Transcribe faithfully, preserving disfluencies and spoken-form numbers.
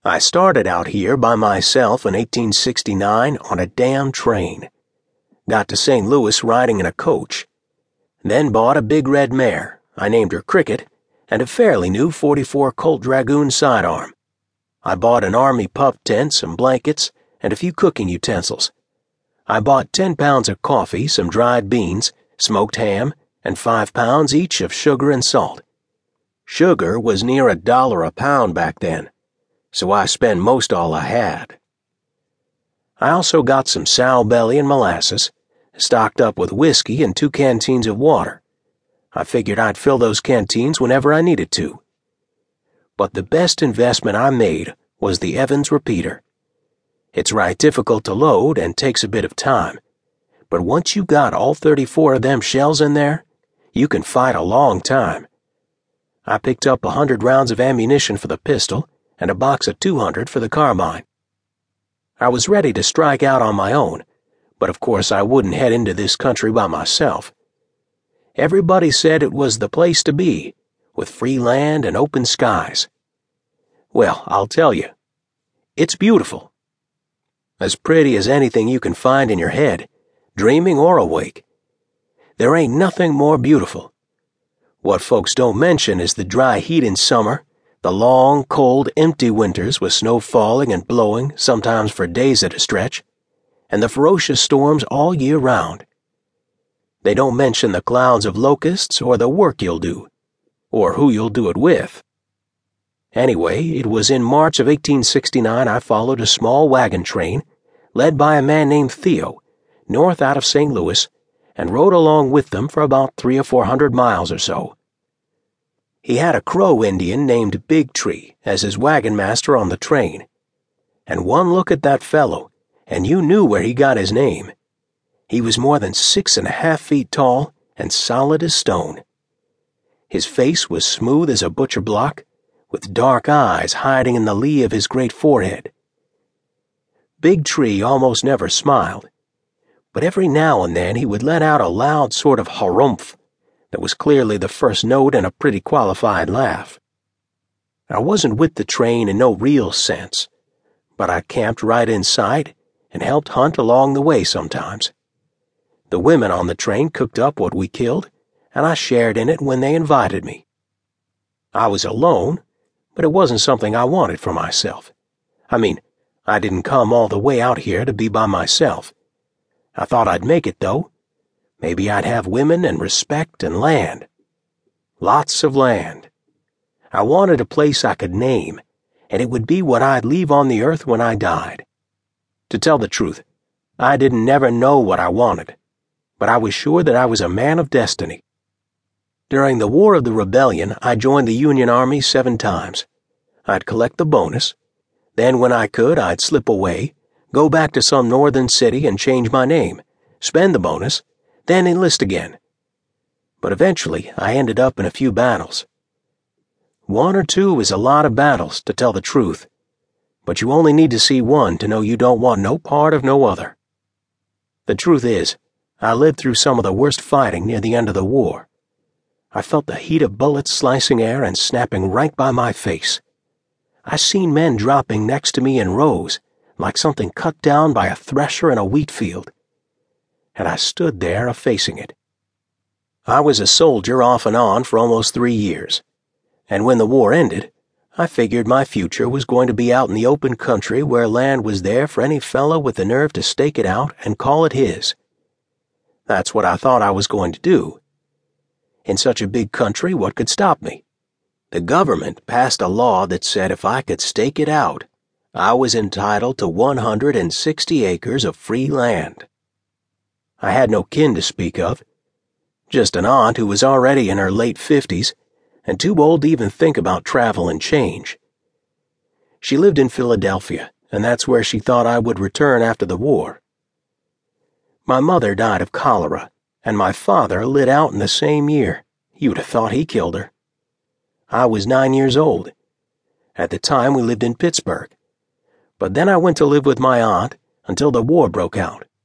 I started out here by myself in eighteen sixty-nine on a damn train. Got to Saint Louis riding in a coach. Then bought a big red mare, I named her Cricket, and a fairly new forty-four Colt Dragoon sidearm. I bought an army pup tent, some blankets, and a few cooking utensils. I bought ten pounds of coffee, some dried beans, smoked ham, and five pounds each of sugar and salt. Sugar was near a dollar a pound back then, so I spent most all I had. I also got some sow belly and molasses, stocked up with whiskey and two canteens of water. I figured I'd fill those canteens whenever I needed to. But the best investment I made was the Evans repeater. It's right difficult to load and takes a bit of time, but once you got all thirty-four of them shells in there, you can fight a long time. I picked up a hundred rounds of ammunition for the pistol and a box of two hundred for the carbine. I was ready to strike out on my own, but of course I wouldn't head into this country by myself. Everybody said it was the place to be, with free land and open skies. Well, I'll tell you, it's beautiful. As pretty as anything you can find in your head, dreaming or awake. There ain't nothing more beautiful. What folks don't mention is the dry heat in summer, the long, cold, empty winters with snow falling and blowing, sometimes for days at a stretch, and the ferocious storms all year round. They don't mention the clouds of locusts or the work you'll do, or who you'll do it with. Anyway, it was in March of eighteen sixty-nine I followed a small wagon train, led by a man named Theo, north out of Saint Louis, and rode along with them for about three or four hundred miles or so. He had a Crow Indian named Big Tree as his wagon master on the train, and one look at that fellow, and you knew where he got his name. He was more than six and a half feet tall and solid as stone. His face was smooth as a butcher block, with dark eyes hiding in the lee of his great forehead. Big Tree almost never smiled, but every now and then he would let out a loud sort of harumph that was clearly the first note in a pretty qualified laugh. I wasn't with the train in no real sense, but I camped right inside and helped hunt along the way sometimes. The women on the train cooked up what we killed, and I shared in it when they invited me. I was alone, but it wasn't something I wanted for myself. I mean, I didn't come all the way out here to be by myself. I thought I'd make it, though. Maybe I'd have women and respect and land. Lots of land. I wanted a place I could name, and it would be what I'd leave on the earth when I died. To tell the truth, I didn't never know what I wanted, but I was sure that I was a man of destiny. During the War of the Rebellion, I joined the Union Army seven times. I'd collect the bonus. Then when I could, I'd slip away, go back to some northern city and change my name, spend the bonus, then enlist again. But eventually, I ended up in a few battles. One or two is a lot of battles, to tell the truth, but you only need to see one to know you don't want no part of no other. The truth is, I lived through some of the worst fighting near the end of the war. I felt the heat of bullets slicing air and snapping right by my face. I seen men dropping next to me in rows, like something cut down by a thresher in a wheat field. And I stood there a-facing it. I was a soldier off and on for almost three years, and when the war ended, I figured my future was going to be out in the open country where land was there for any fellow with the nerve to stake it out and call it his. That's what I thought I was going to do. In such a big country, what could stop me? The government passed a law that said if I could stake it out, I was entitled to one hundred sixty acres of free land. I had no kin to speak of, just an aunt who was already in her late fifties and too old to even think about travel and change. She lived in Philadelphia, and that's where she thought I would return after the war. My mother died of cholera, and my father lit out in the same year. You'd have thought he killed her. I was nine years old. At the time, we lived in Pittsburgh. But then I went to live with my aunt until the war broke out.